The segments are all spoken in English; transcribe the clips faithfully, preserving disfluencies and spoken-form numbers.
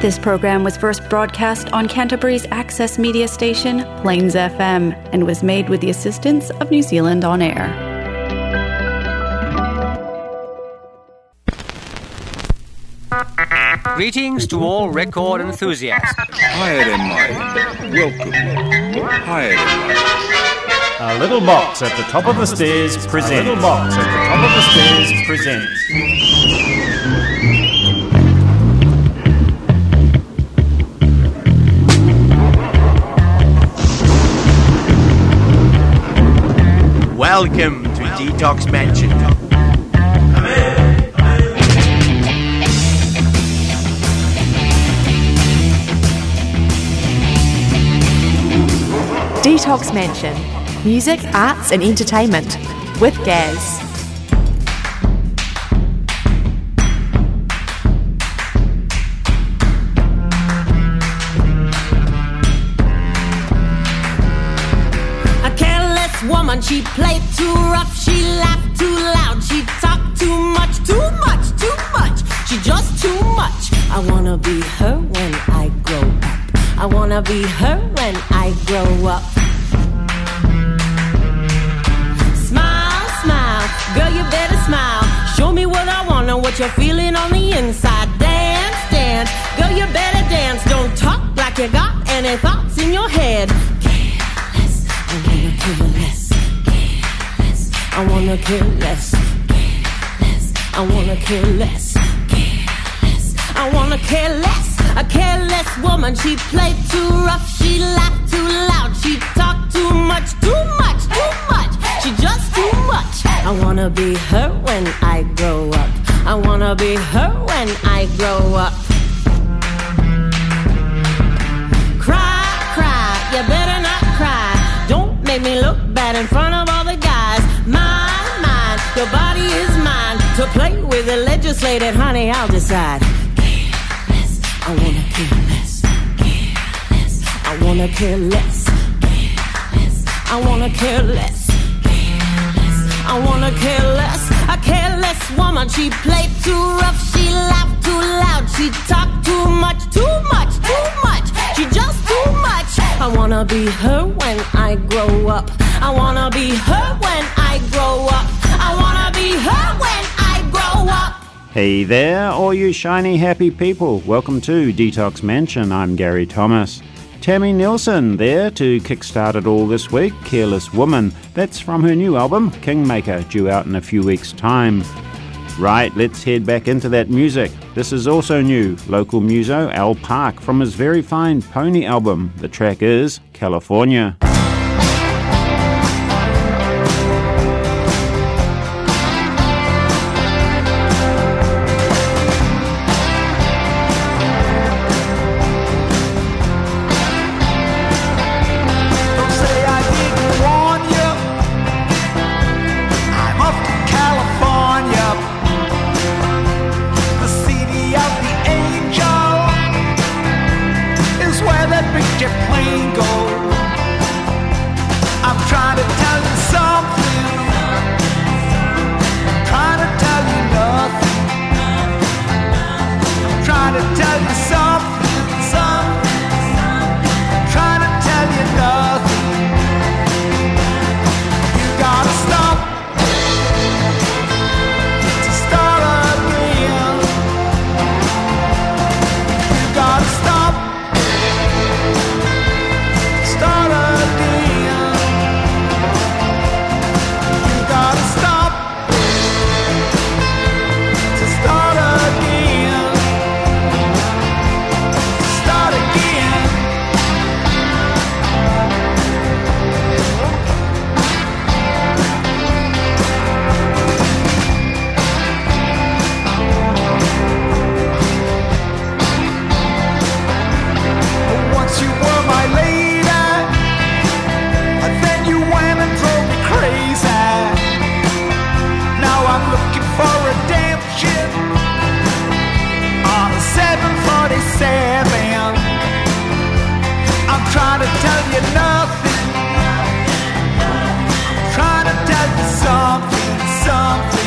This program was first broadcast on Canterbury's access media station, Plains F M, and was made with the assistance of New Zealand On Air. Greetings to all record enthusiasts. Higher in mind. Welcome. Higher in mind. A Little Box at the Top of the Stairs presents. A Little Box at the Top of the Stairs presents. Welcome to Detox Mansion. Detox Mansion. Music, arts and entertainment. With Gaz. A careless woman, she played too rough, she laughed too loud, she talked too much, too much, too much, she just too much. I wanna be her when I grow up. I wanna be her when I grow up. Smile, smile, girl, you better smile. Show me what I wanna, what you're feeling on the inside. Dance, dance, girl, you better dance. Don't talk like you got any thoughts in your head. Careless, I wanna kill less. Careless, I wanna kill less. Careless, I wanna kill less. Careless, I wanna kill less. A careless woman, she played too rough, she laughed too loud, she talked too much, too much, too much, she just too much. I wanna be her when I grow up. I wanna be her when I grow up. Cry, cry, you better not cry. Don't make me look bad in front of all the guys. Mine, mine, your body is mine. To play with the legislated, honey, I'll decide. I wanna kill less, careless. I wanna kill less, careless. I wanna kill less, careless. I wanna kill less. A careless woman, she played too rough, she laughed too loud, she talked too much, too much, too much, she just too much. I wanna be her when I grow up. I wanna be her when I grow up. I wanna be her when I grow up. Hey there, all you shiny happy people. Welcome to Detox Mansion. I'm Gary Thomas. Tammy Nielsen there to kickstart it all this week. Careless Woman. That's from her new album, Kingmaker, due out in a few weeks' time. Right, let's head back into that music. This is also new. Local muso Al Park from his very fine Pony album. The track is California.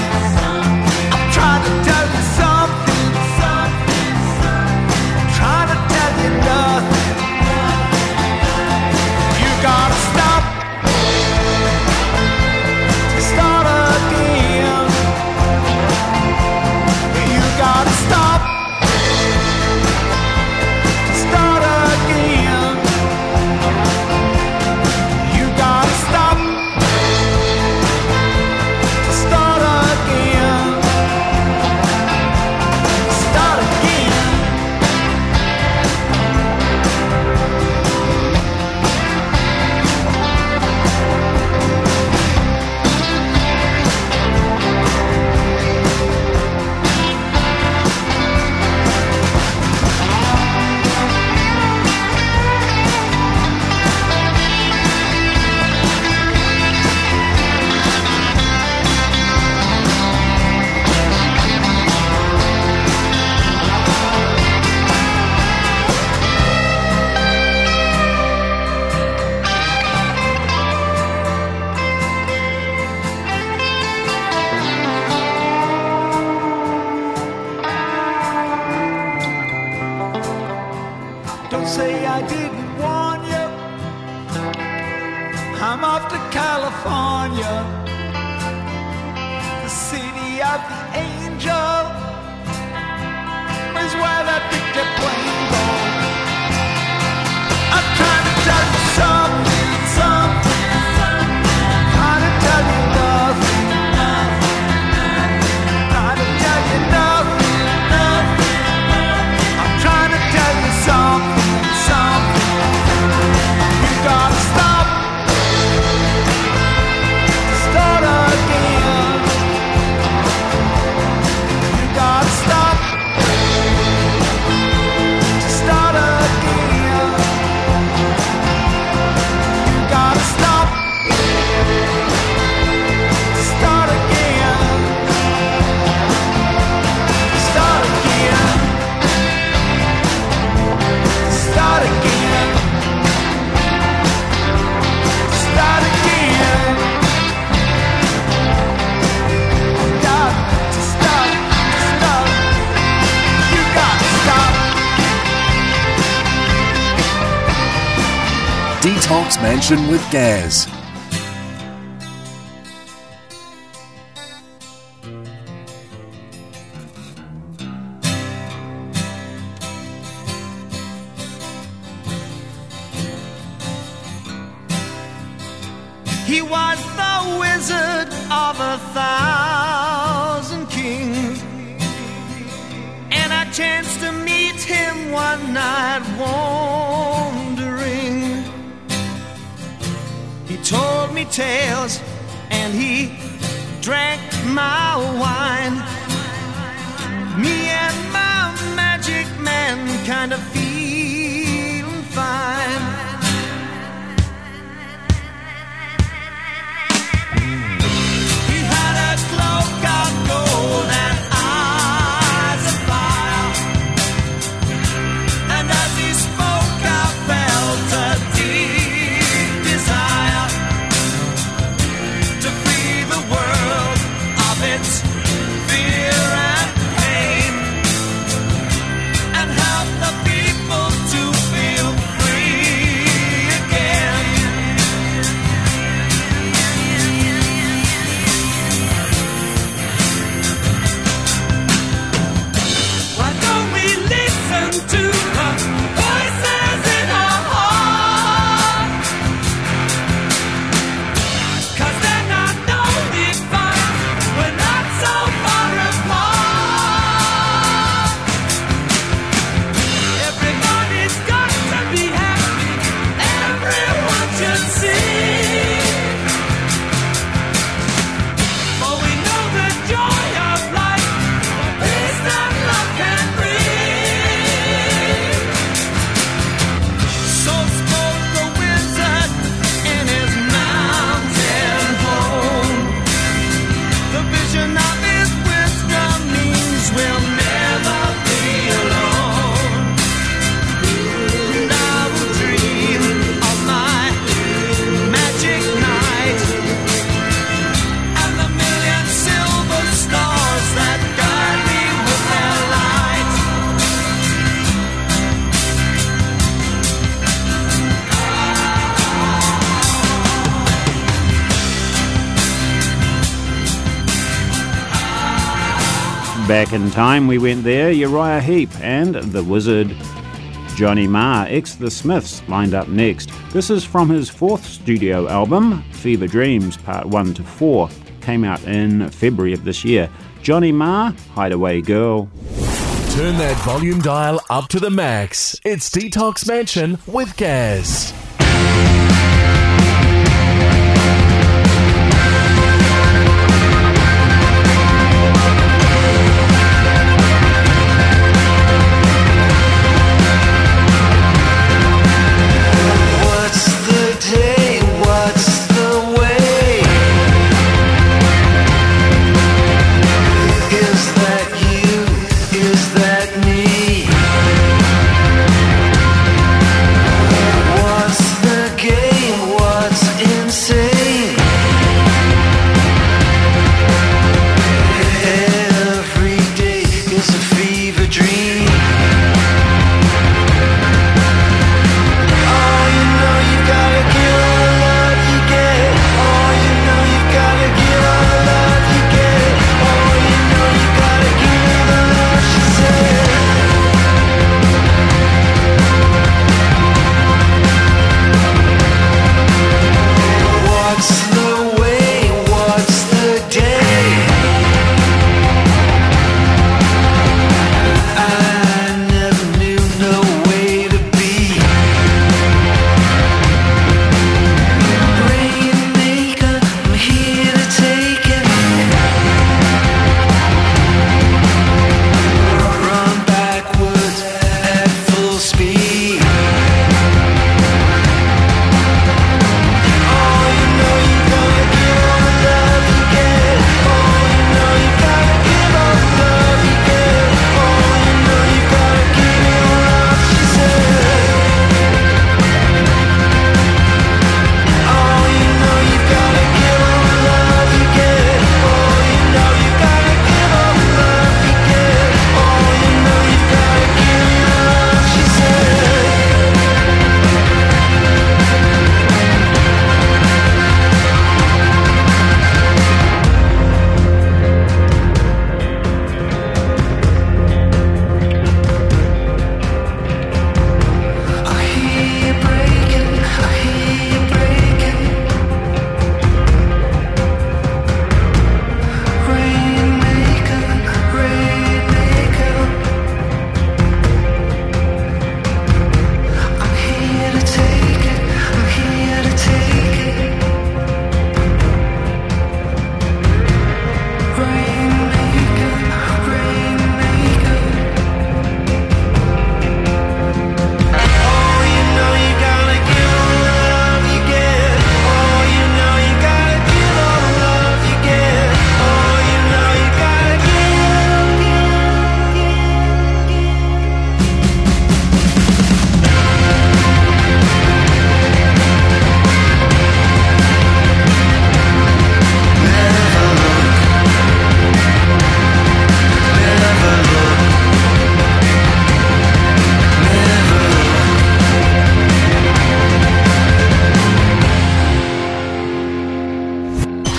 Trying to say I didn't warn you. I'm off to California, the city of the angel, is where that picture plane goes. I'm trying to tell you something, something, something. Trying to tell you nothing, nothing, nothing. Trying to tell you nothing, nothing, nothing. I'm trying to tell you something, something. You gotta stop, start again. You gotta stop, start again. You gotta stop, start again. Start again. Start again. Start again. Got to stop, stop. You got to stop. Detox Mansion with Gaz. He was the wizard of a thousand kings, and I chanced to meet him one night wandering. He told me tales and he drank my wine. Me and my magic man kind of feeling fine. He had a cloak of gold and eyes of fire, and as he spoke I felt a deep desire to free the world of its fear and pain, and help the people to feel free again. Why don't we listen to the voices in our heart? 'Cause they're not no divine, we're not so far apart. Everybody's got to be happy, everyone should sing. For we know the joy of life, the peace that love can bring. So spoke the wizard in his mountain home. The vision of his wisdom means we'll never be alone. And I will dream of my magic night and the million silver stars that guide me with their light. Back in time, we went there. Uriah Heep and The Wizard. Johnny Marr, ex The Smiths, lined up next. This is from his fourth studio album, Fever Dreams, Part one to four. Came out in February of this year. Johnny Marr, Hideaway Girl. Turn that volume dial up to the max. It's Detox Mansion with Gaz. What's the day? What's the way? Is that you? Is that me? What's the game?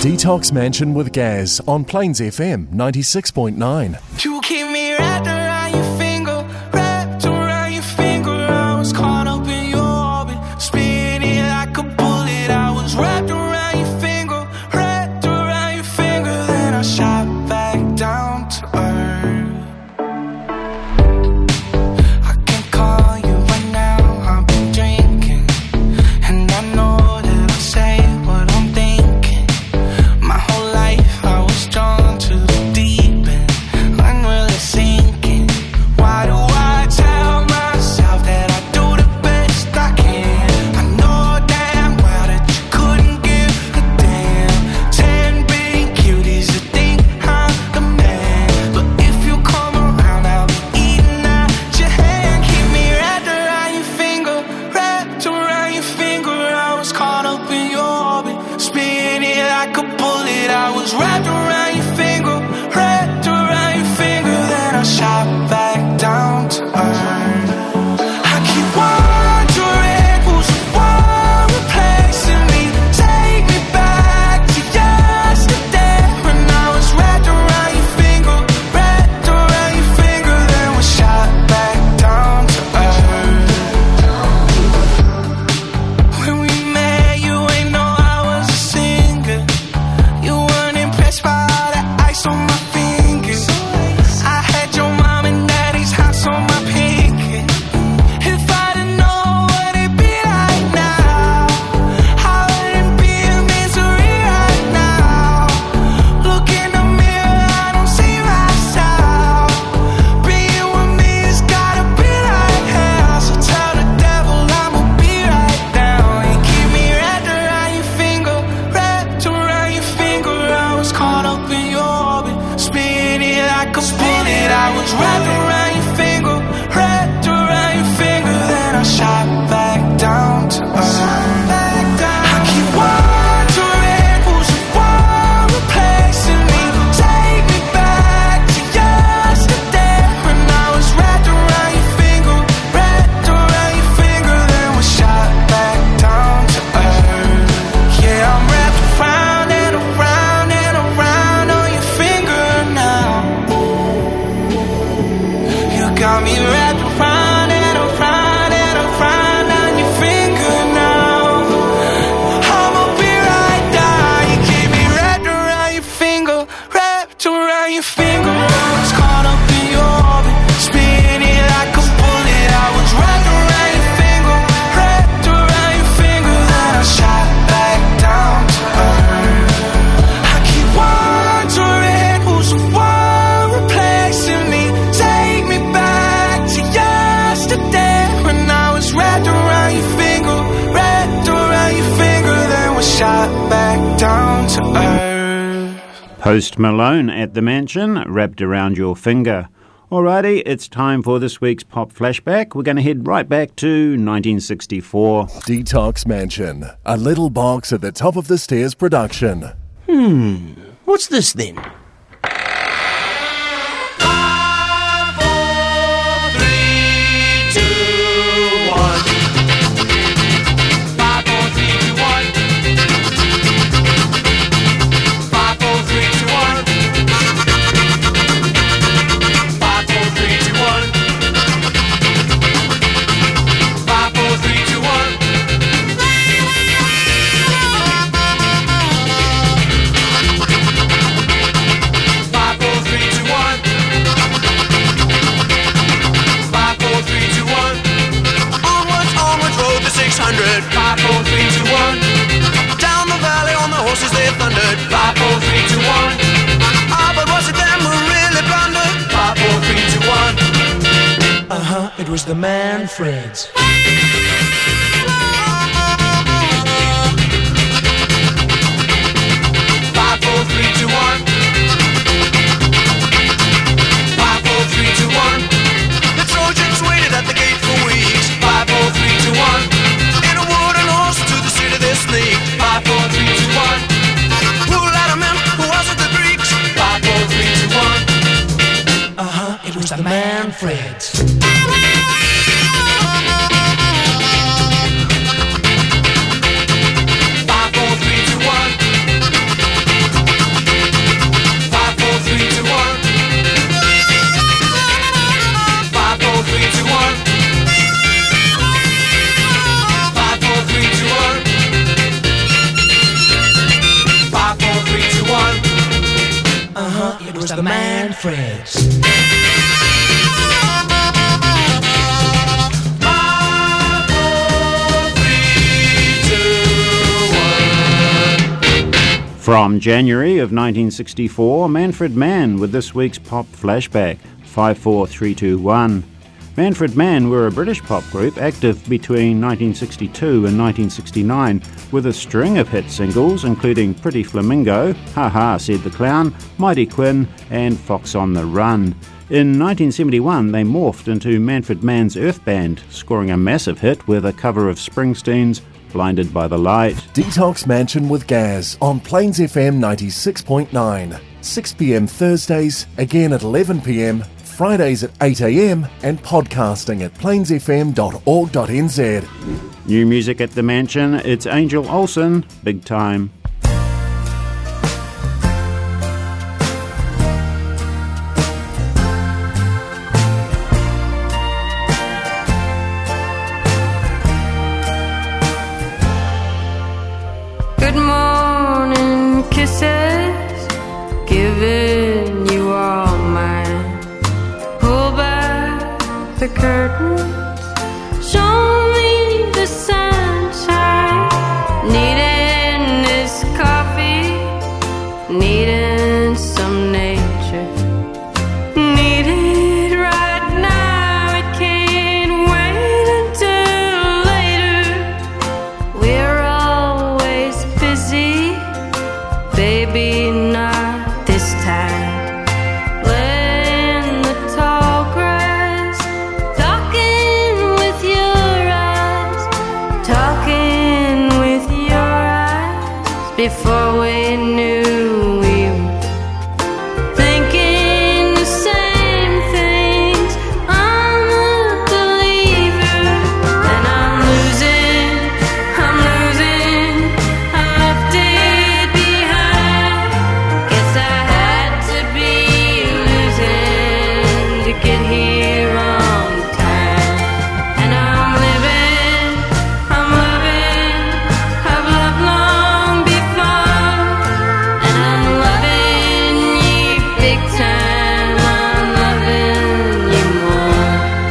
Detox Mansion with Gaz on Plains F M ninety-six point nine. You keep me wrapped around your finger, wrapped around your finger. I was caught up in your orbit, spinning like a bullet. I was wrapped around your finger, wrapped around your finger. Then I shot back down to earth. I can call you right now, I've been drinking, and I know that I'll say what I'm thinking. My whole life I was drawn to the deep end, unreally sinking. Why do I tell myself that I do the best I can? I know damn well that you couldn't give a damn. Ten big cuties that think I'm the man, but if you come around I'll be eating out your hand. Keep me wrapped around your finger, wrapped around your finger. I was caught up in your orbit, spinning like a bullet. I was wrapped around your finger, wrapped around your finger. Then I shot back down to earth. I keep wondering who's the one replacing me. Take me back to yesterday when I was wrapped around your finger, wrapped around your finger. Then we shot back down to earth. When we met, you ain't know I was a singer. You weren't impressed by all the ice on my fingers. I had your mom and daddy's house on my pinky. If I didn't know what it'd be like now, I wouldn't be in misery right now. Look in the mirror, I don't see myself. Being with me has gotta be like hell. So tell the devil I'ma be right down. You keep me wrapped around your finger, wrapped around your finger. I was caught up in your orbit, spinning like a bullet. I was wrapped around your finger, wrapped around your finger. Then I shot back down to earth. I keep wondering who's the one replacing me. Take me back to yesterday when I was wrapped around your finger, wrapped around your finger. Then we shot back down to earth. Yeah, I'm wrapped around and around and around on your finger now. You got me wrapped around and around and around on your finger now. I'ma be right down. You keep me wrapped around your finger, wrapped around your finger. I was caught up in your orbit, spinning like a bullet. I was wrapped around your finger, wrapped around your finger. Then I shot back down to earth. I keep wondering who's the one replacing me. Take me back to yesterday when I was wrapped around your finger, wrapped around your finger. Then we shot back down to earth. Post Malone at the Mansion, wrapped around your finger. Alrighty, it's time for this week's pop flashback. We're going to head right back to nineteen sixty-four. Detox Mansion, a Little Box at the Top of the Stairs production. Hmm, what's this then? Five, four, three, two, one. Down the valley on the horses they thundered. Five, four, three, two, one. Ah, but was it them who really blundered? Five, four, three, two, one. Uh-huh, it was the Manfreds. Five, four, three, two, one. Five, four, three, two, one. The Trojans waited at the gate for weeks. Five, four, three, two, one. Five, four, three, two, one. Who let 'em in? Who wasn't the Greeks? Five, four, three, two, one. Uh-huh, it was the Manfreds. the Manfreds. From January of nineteen sixty-four, Manfred Mann with this week's pop flashback, five four three two one. Manfred Mann were a British pop group active between nineteen sixty-two and nineteen sixty-nine with a string of hit singles including Pretty Flamingo, Ha Ha Said the Clown, Mighty Quinn and Fox on the Run. In nineteen seventy-one they morphed into Manfred Mann's Earth Band, scoring a massive hit with a cover of Springsteen's Blinded by the Light. Detox Mansion with Gaz on Plains F M ninety-six point nine. six p.m. Thursdays, again at eleven p.m, Fridays at eight a.m and podcasting at plains f m dot org dot n z. New music at the Mansion, it's Angel Olsen, Big Time. Good morning, kisses, giving you all mine. Pull back the curtains, show me the sunshine. Needing this coffee, needing some nature. Need it right now, it can't wait until later. We're always busy, baby, not this time. Letting the tall grass, talking with your eyes, talking with your eyes. Before we knew we were thinking the same things. I'm a believer, and I'm losing, I'm losing, I left it behind. Guess I had to be losing to get here on time. And I'm living, I'm loving, I've loved long before. And I'm loving you big time, I'm loving you more.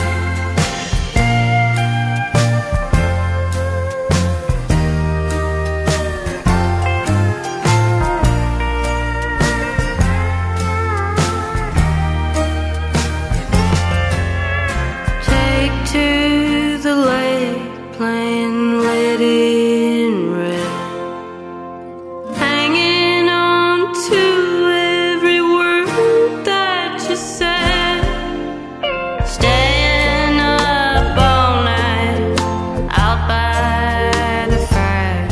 Take to the lake, playing Lady in Red, hanging on to every word that you said, staying up all night out by the fire,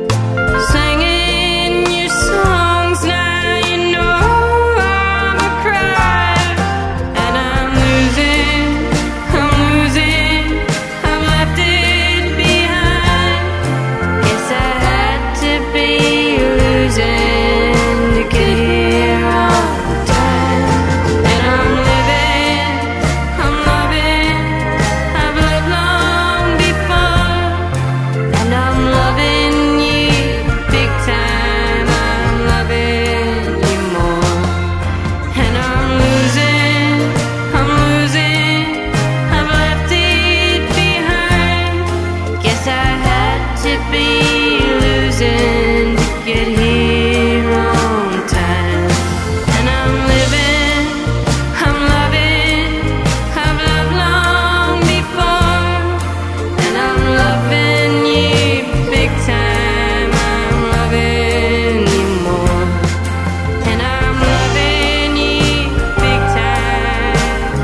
singing your songs. Now you know I'm a crier, and I'm losing, I'm losing, I've left it behind. Guess I had to be losing to get here on time. And I'm living, I'm loving, I've loved long before. And I'm loving you big time, I'm loving you more. And I'm losing, I'm losing, I've left it behind. Guess I had to be losing to get here on time. And I'm living, I'm loving, I've loved long before. And I'm loving you big time, I'm loving you more. And I'm loving you big time.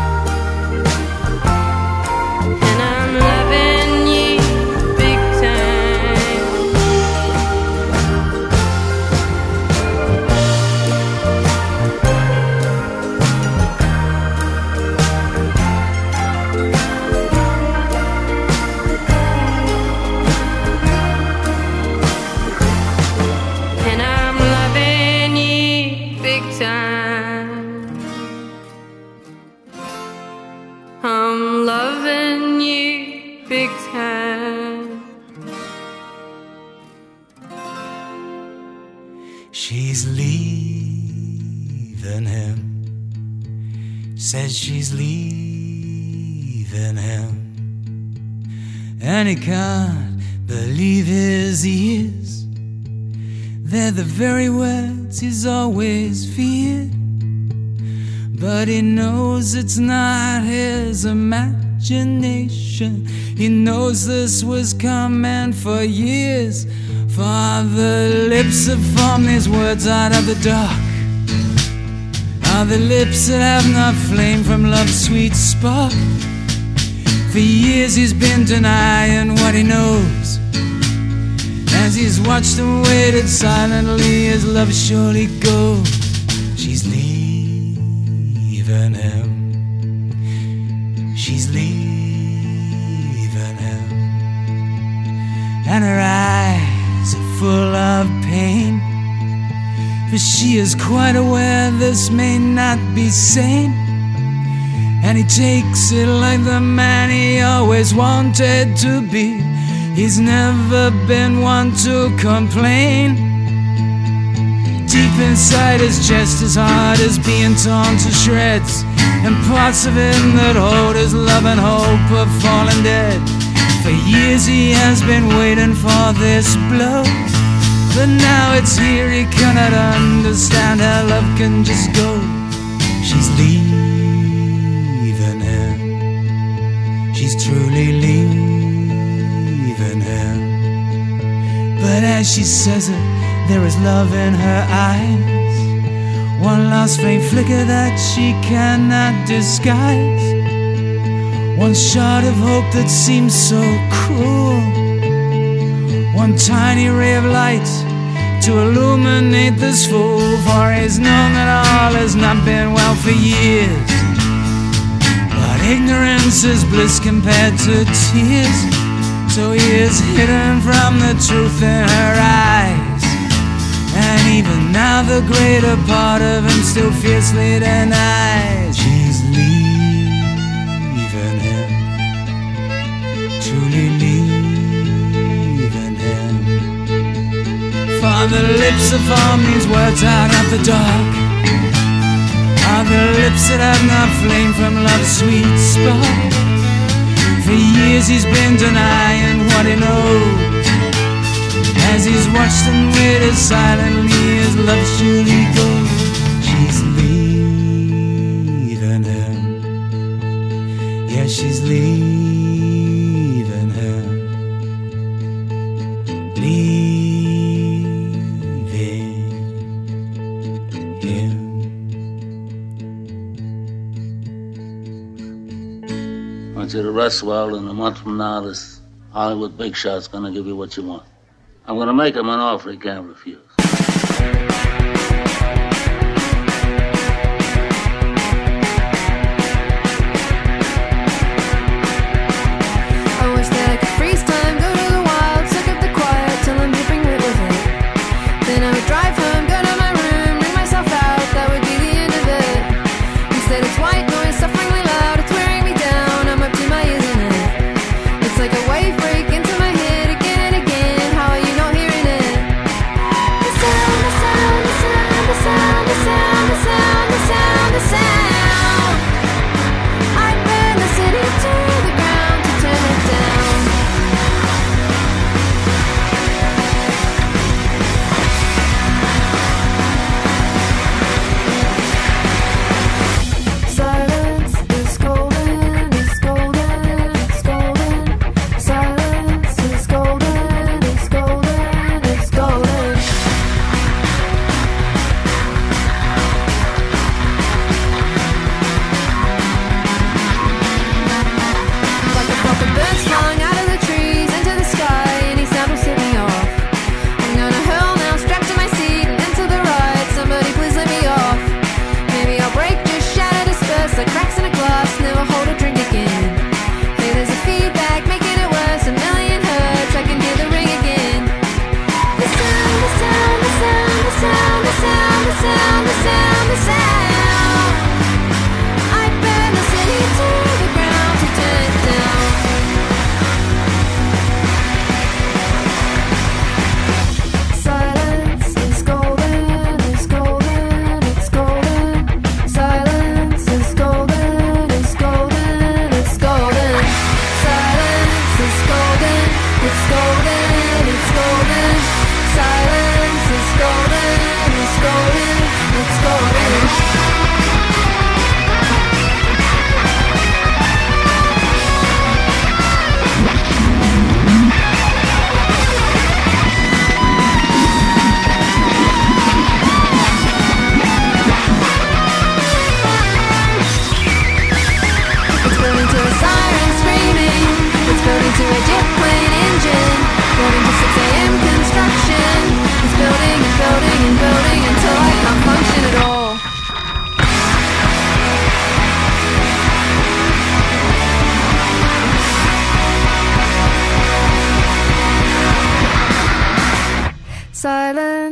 And I'm loving you big time. And I'm loving you big time. I'm loving you big time. She's leaving leaving him. Says she's leaving him. And he can't believe his ears. They're the very words he's always feared. But he knows it's not his imagination. He knows this was coming for years. For the lips that form these words out of the dark are the lips that have not flamed from love's sweet spark. For years he's been denying what he knows. As he's watched and waited silently, his love surely goes. She's leaving him. She's leaving him. And her eyes are full of pain, for she is quite aware this may not be sane. And he takes it like the man he always wanted to be. He's never been one to complain. Deep inside his chest, his heart is being torn to shreds, and parts of him that hold his love and hope have fallen dead. For years he has been waiting for this blow, but now it's here, he cannot understand how love can just go. She's leaving him. She's truly leaving him. But as she says it, there is love in her eyes, one last faint flicker that she cannot disguise, one shot of hope that seems so cruel, one tiny ray of light to illuminate this fool. For he's known that all has not been well for years, but ignorance is bliss compared to tears. So he is hidden from the truth in her eyes, and even now the greater part of him still fiercely denies. She's leaving him, truly leaving him. For the lips that form these words out of the dark are the lips that have not flamed from love's sweet spark. For years he's been denying what he knows, as he's watched and waited silently, his love surely goes. She's leaving him. Yeah, she's leaving him. Leaving him. I want you to rest well, and a month from now, this Hollywood big shot's gonna give you what you want. I'm gonna make him an offer he can't refuse. I wish that I could freeze time, go to the wild, suck up the quiet till I'm dripping wet with it. Then I would drive home, go to my room, bring myself out, that would be the end of it. Instead it's white noise, sufferingly loud, it's wearing me down, I'm up to my ears in it. It's like a wave break into my head again and again. How are you not hearing it? The sound, the sound, the sound, the sound.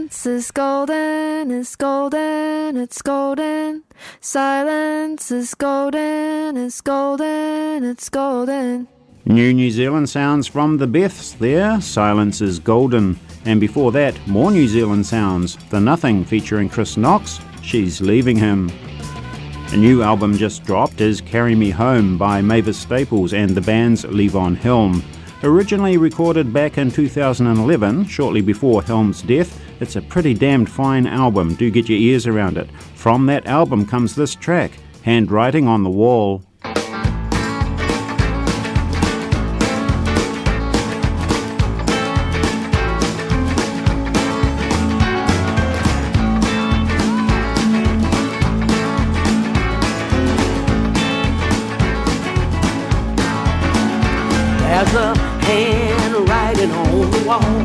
Silence is golden, it's golden, it's golden. Silence is golden, it's golden, it's golden. New New Zealand sounds from the Beths there, Silence is Golden. And before that, more New Zealand sounds, The Nothing featuring Chris Knox, She's Leaving Him. A new album just dropped is Carry Me Home by Mavis Staples and the band's Levon Helm. Originally recorded back in two thousand eleven, shortly before Helm's death, it's a pretty damned fine album, do get your ears around it. From that album comes this track, Handwriting on the Wall. There's a handwriting on the wall.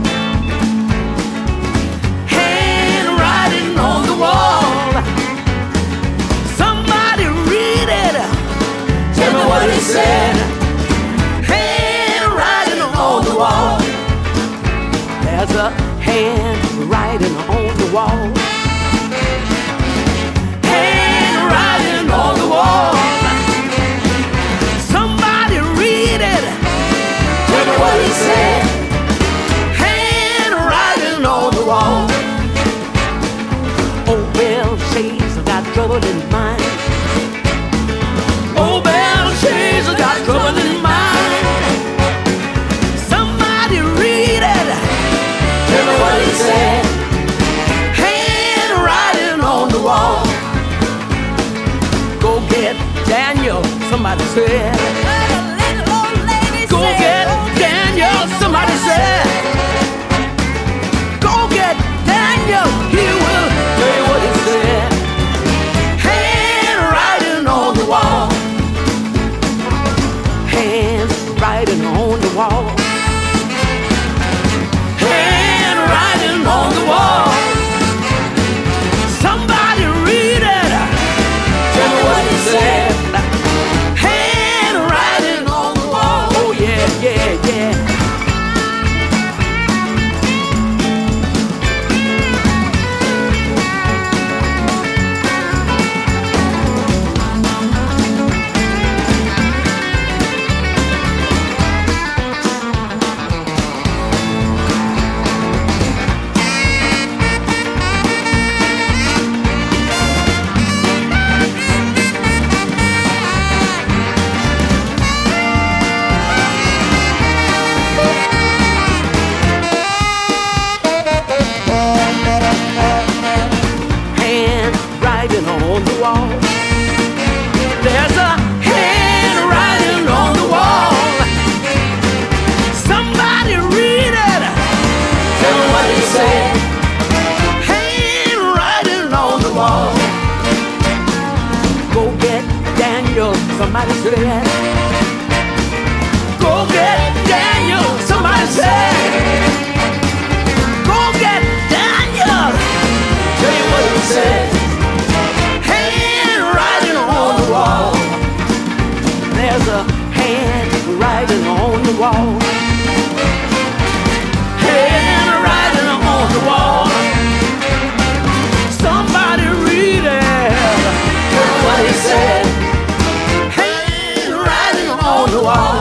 Handwriting on the wall. Somebody read it. Tell me what it said. Handwriting on the wall. There's a handwriting on the wall. Handwriting on the wall. Somebody read it. Tell me what he said. Handwriting on the wall. Oh, Belle Shays, I got trouble in mind. Oh, Belle Shays, I got trouble in mind. Somebody read it. Tell me what he said. Handwriting on the wall. Go get Daniel, somebody said. Go get Daniel, somebody said. Go get Daniel, he will tell you what he said. Handwriting on the wall. Handwriting on the wall. Handwriting on the wall. Somebody read it. Tell me what he said. Handwriting on the wall. Oh yeah, yeah, yeah. Handwriting on the wall. There's a handwriting on the wall. Somebody read it. Tell me what he said. Handwriting on the wall. Go get Daniel, somebody said. Go get Daniel, somebody said. Go get Daniel. Tell you what he said. Handwriting on the wall. There's a handwriting on the wall. Handwriting on the wall. Somebody read it. Tell me what he said. Handwriting on the wall.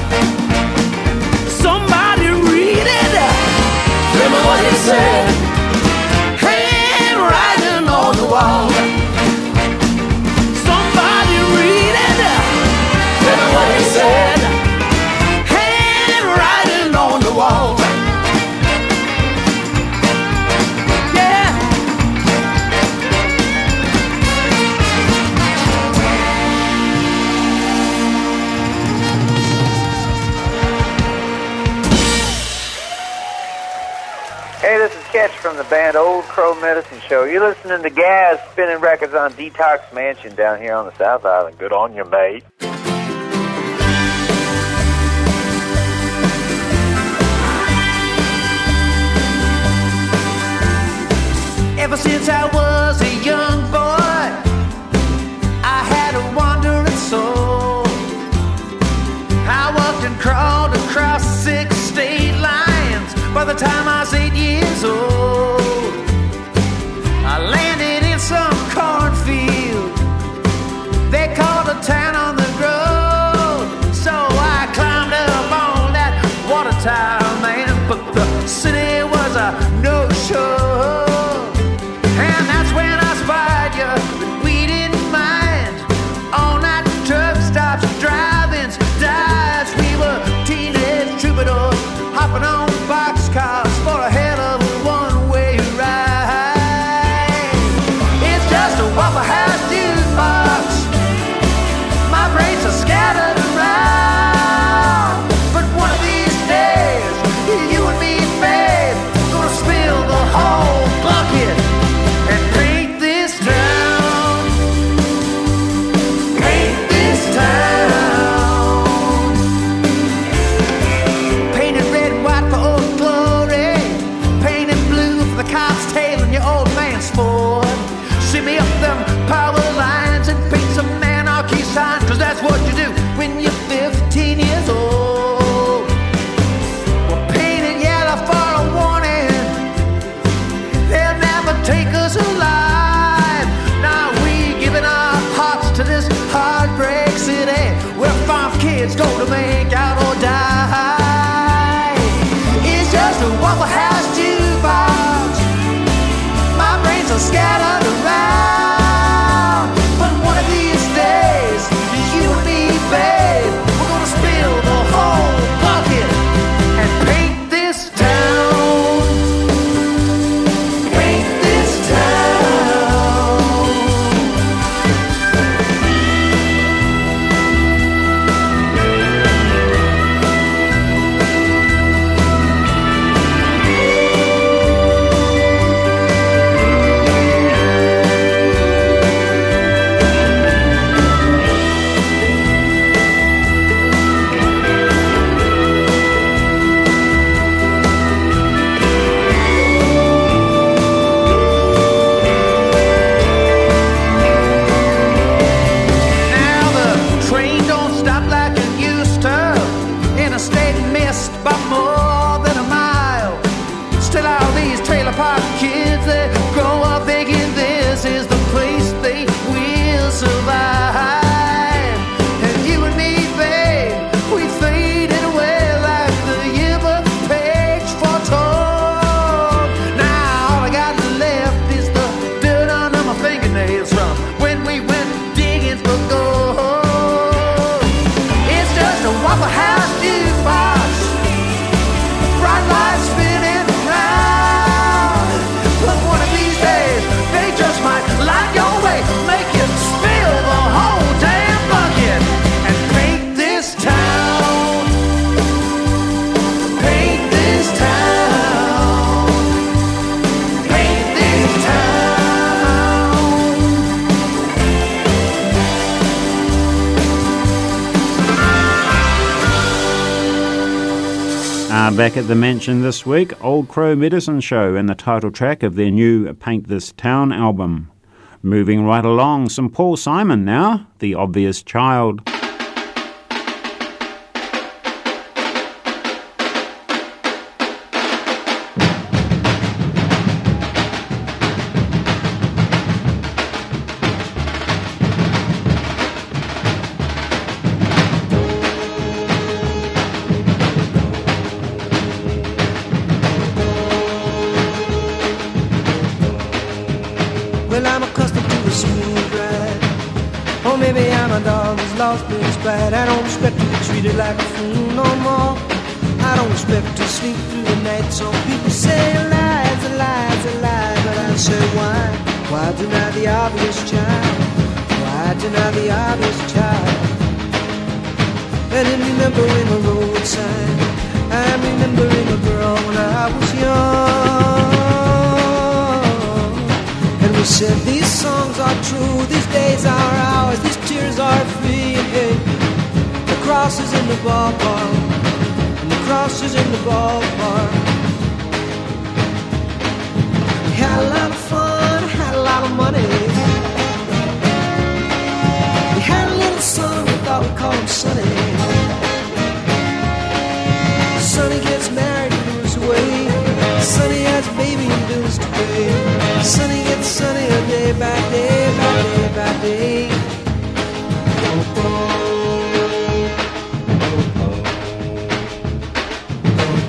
Somebody read it. Tell me what he said. Handwriting on the wall. Somebody read it. Tell me what he said. Handwriting on the wall. Yeah. Hey, this is Ketch from the band Old Crow Medicine Show. You're listening to Gaz spinning records on Detox Mansion down here on the South Island. Good on you, mate. Ever since I was a young boy, I had a wandering soul. I walked and crawled across six state lines by the time I was eight years old. town man, but the city was a no-show. And that's when I spied you, but we didn't mind. All night truck stops, drive-ins, dives. We were teenage troubadours, hopping on boxcars for a hell of a one-way ride. It's just a Waffle House jukebox. My brains are scattered around, but one of these days, you and me, babe, gonna spill the whole bucket and paint this town. Paint this town. Painted red and white for Old Glory, painted blue for the cop's tail and your old man's Ford. Shimmy up them power lines and paint some anarchy signs, 'cause that's what you do when you're fifteen years old. Well, painted yellow for a warning, they'll never take us alive. Now we giving our hearts to this heartbreak city, where farm kids go to make out or die. It's just a Waffle House jukebox. My brains are scattered around, but one of these days, you and me, babe, we're gonna spill the whole bucket and paint this town. Paint this town. Now the train don't stop like it used to. Interstate missed by more than a mile. Still all these trailer park kids, they grow up thinking this is the place they will survive. And you and me, babe, we faded away like the yearbook page foretold. Now all I got left is the dirt under my fingernails from when we went digging for gold. It's just a Waffle House jukebox, bright lights spinning around. But one of these days, they just might light your way, make you spill the whole damn bucket and paint this town. Paint this town. Paint this town. Uh, back at the mansion this week, Old Crow Medicine Show and the title track of their new Paint This Town album. Moving right along, some Paul Simon now, The Obvious Child. Well, I'm accustomed to a smooth ride. Or maybe I'm a dog who's lost his pride. I don't expect to be treated like a fool no more. I don't expect to sleep through the night. Some people say lies, a lie's a lie. But I say why? Why deny the obvious child? Why deny the obvious child? And in remembering a road sign, I'm remembering a girl when I was young. And we said these songs are true, these days are ours, these tears are free. And hey, the cross is in the ballpark, and the cross is in the ballpark. We had a lot of fun, had a lot of money. We had a little son, we thought we'd call him Sonny. Sonny gets married and moves away. Sonny has a baby and bills to pay. Sonny gets sunnier day by day, by day by day. Oh, oh.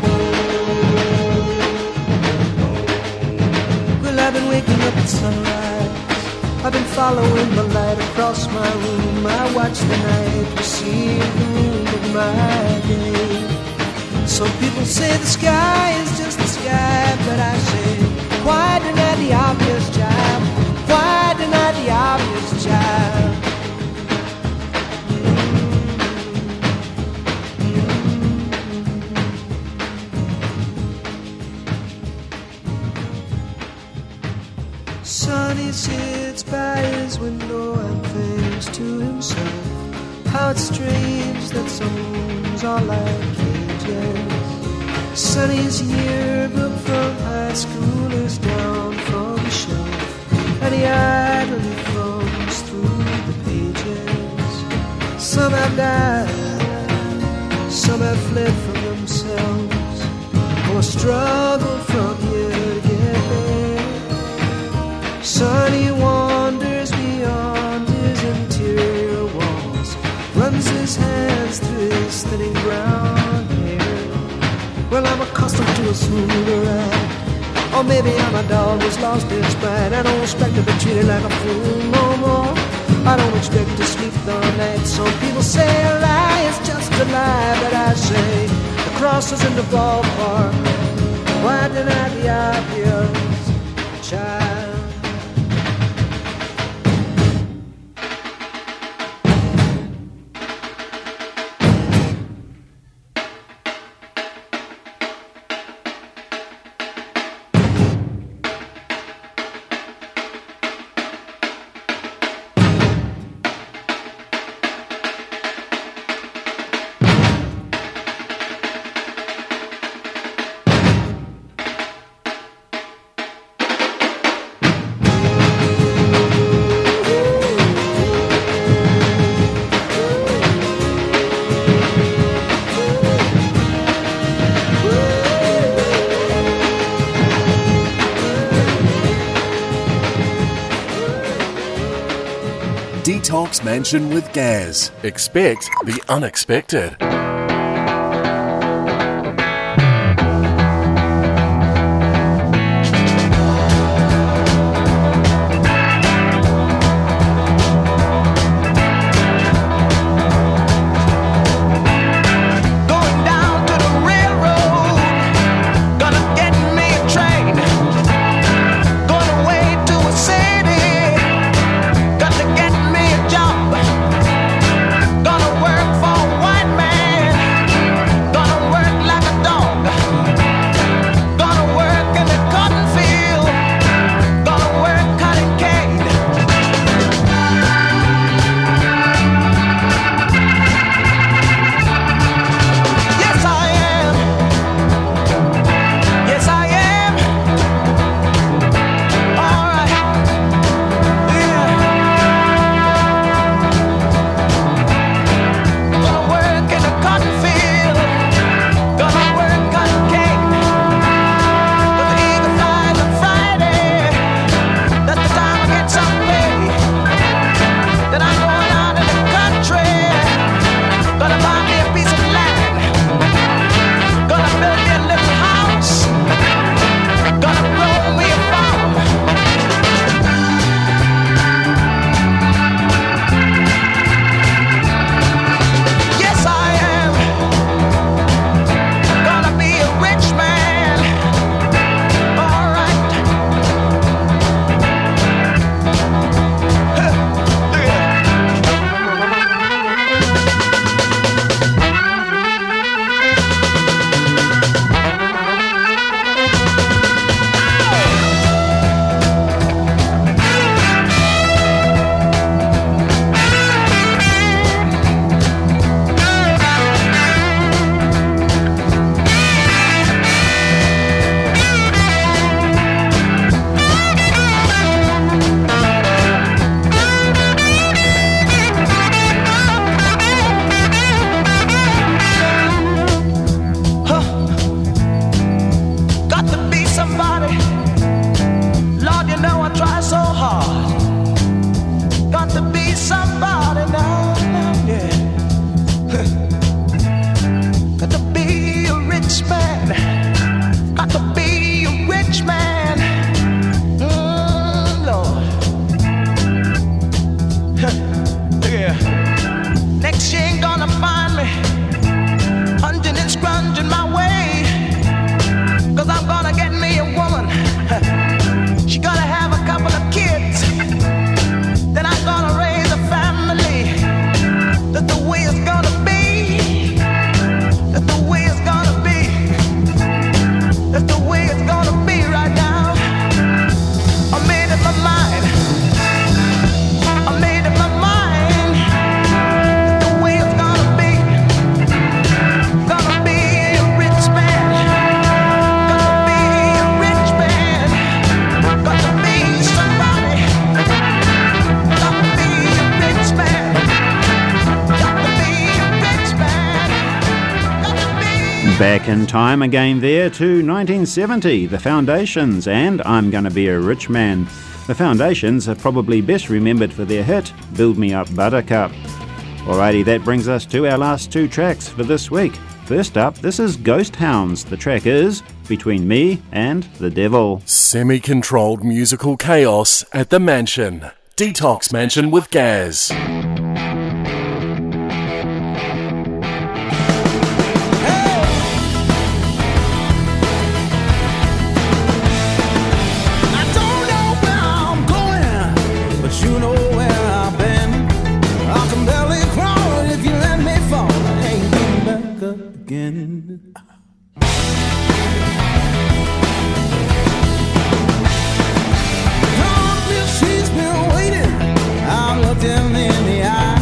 following the light across my room. I watch the night receive the moon of my day. Some people say the sky is just the sky, but I say, why deny the obvious, child? Why deny the obvious, child? Sonny sits by his window and thinks to himself, how it's strange that some rooms are like cages. Sonny's yearbook from high school is down from the shelf, and he idly thumbs through the pages. Some have died, some have fled from themselves, or struggled from here to get there. Sonny wanders beyond his interior walls, runs his hands through his thinning brown hair. Well, I'm accustomed to a smoother ride, or maybe I'm a dog who's lost its pride. I don't expect to be treated like a fool no more. I don't expect to sleep the night. Some people say a lie is just a lie, but I say the cross is in the ballpark. Why deny the obvious, child? Detox Mansion with Gaz. Expect the unexpected. Gonna work for one man. Back in time again there to nineteen seventy, The Foundations and I'm Gonna Be a Rich Man. The Foundations are probably best remembered for their hit, Build Me Up Buttercup. Alrighty, that brings us to our last two tracks for this week. First up, this is Ghost Hounds. The track is Between Me and the Devil. Semi-controlled musical chaos at the Mansion. Detox Mansion with Gaz. She's been waiting. I looked him in the eye.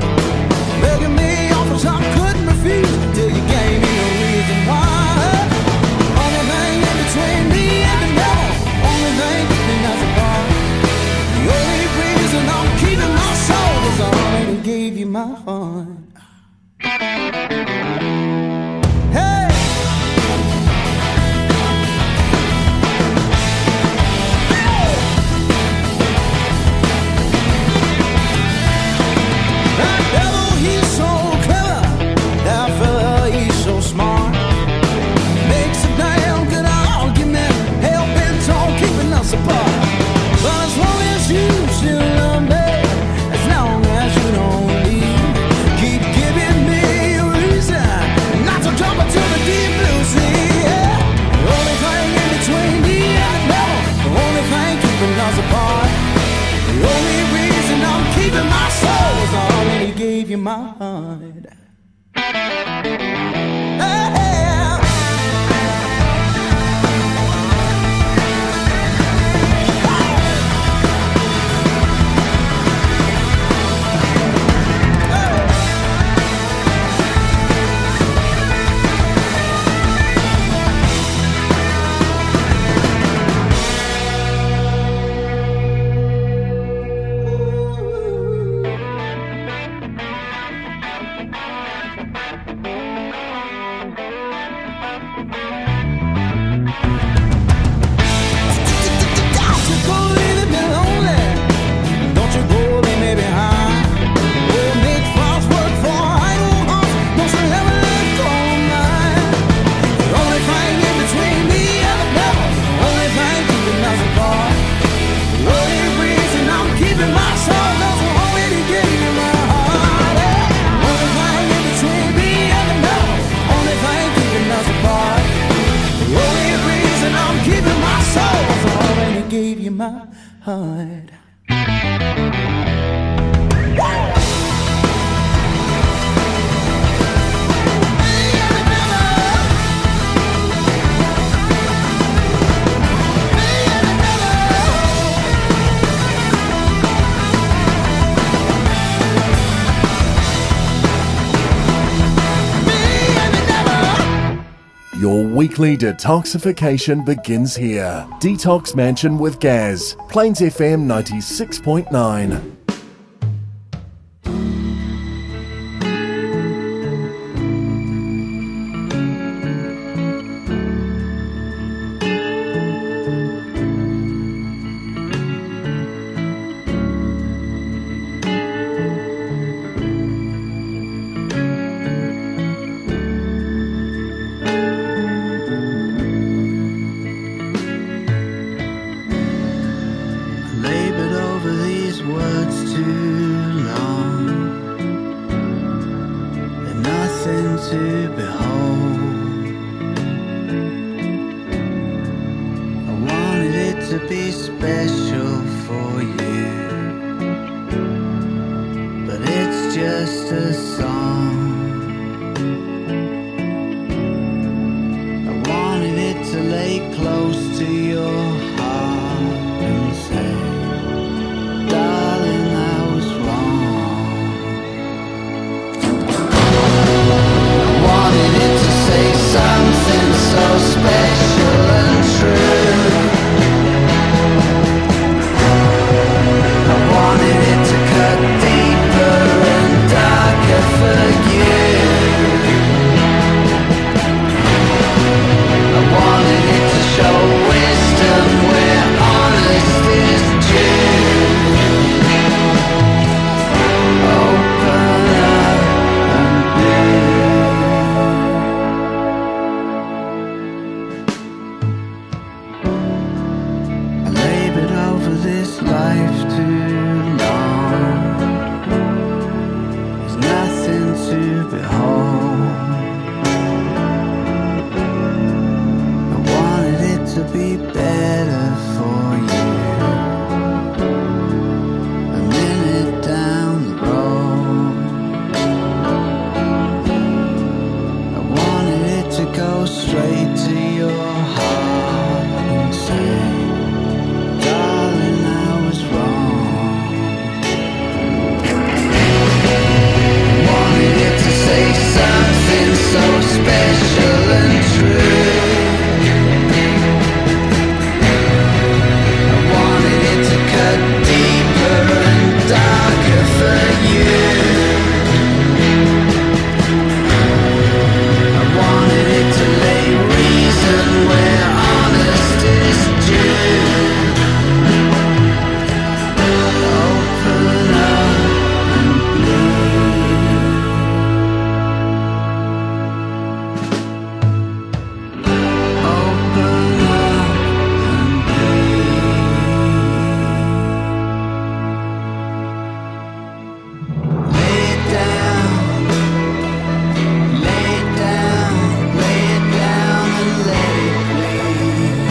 heart. Your weekly detoxification begins here. Detox Mansion with Gaz. Plains F M ninety-six point nine. go straight to your heart and say, darling, I was wrong. Wanted it to say something so special and true. I wanted it to cut deeper and darker for you. I wanted it to lay reason where honest is due. Open up and bleed. Open up and bleed. Lay it down. Lay it down, lay it down and let it bleed.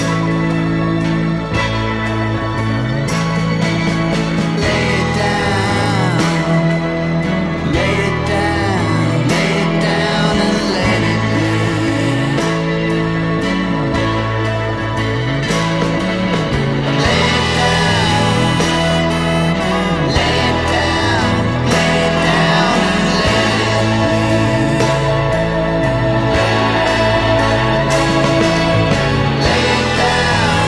Lay it down, lay it down, lay it down and let it bleed. Lay it down, lay it down, lay it down and let it bleed. Lay it down,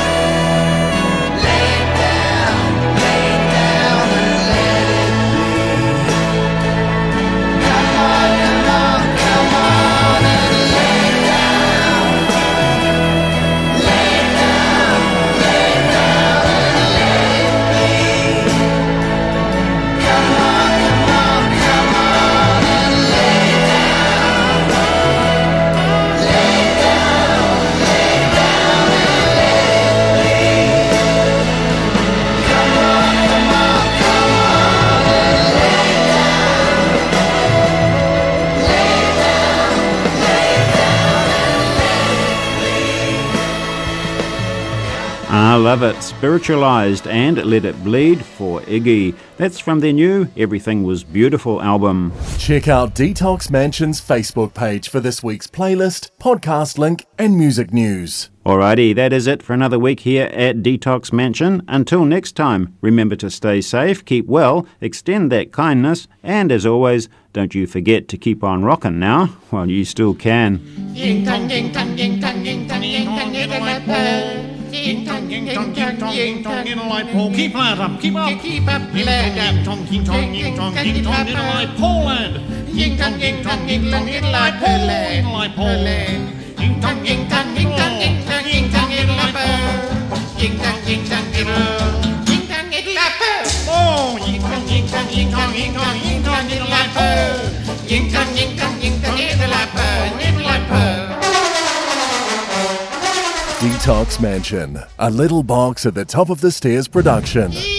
lay it down, lay it down and let it bleed. Come on, come on, come on and lay it down. Lay it down, lay it down and let it bleed. Come on, come on, come on and lay it down. Lay it down, lay it down and let it bleed. Come on, come on, come on and lay it down. Lay it down, lay it down and let it bleed. I love it. Spiritualized and Let It Bleed for Iggy. That's from their new Everything Was Beautiful album. Check out Detox Mansion's Facebook page for this week's playlist, podcast link, and music news. Alrighty, that is it for another week here at Detox Mansion. Until next time, remember to stay safe, keep well, extend that kindness, and as always, don't you forget to keep on rockin' now while you still can. Ying tong ying tong ying tong ying tong ying tong ying like pearl. Ying tong ying tong ying tong ying tong ying like pearl. Keep that up, keep up, keep up, lad. Ying tong ying tong ying tong ying tong ying like pearl, lad. Ying tong ying tong ying tong ying like pearl, lad. Ying tong ying tong ying tong ying tong ying tong ying like pearl. Ying tong ying tong ying ying tong ying like pearl. Oh, ying tong ying tong ying tong ying tong ying tong ying like pearl. Ying tong ying tong ying tong ying like pearl, ying like pearl. Detox Mansion, a Little Box at the Top of the Stairs production.